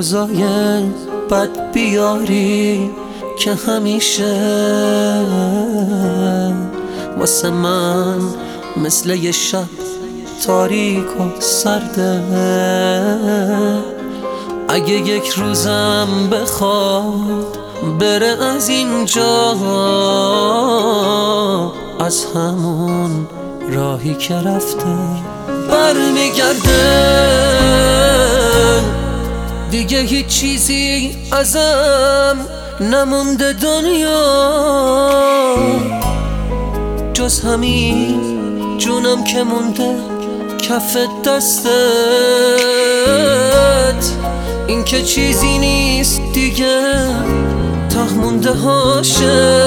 روزای بد بیاری که همیشه واسه من مثل یه شب تاریک و سرده. اگه یک روزم بخواد بره از اینجا، از همون راهی که رفته برمیگرده. دیگه هیچ چیزی ازم نمونده دنیا جز همین جونم که مونده کف دستت. این که چیزی نیست دیگه تا مونده هاشه.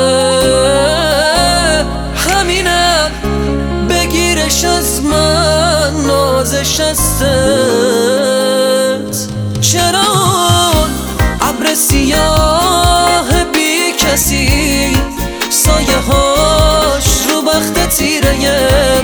همینم بگیرش از من نازش هستت. چرا ابر سیاه بی کسی سایه هاش رو بخت تیره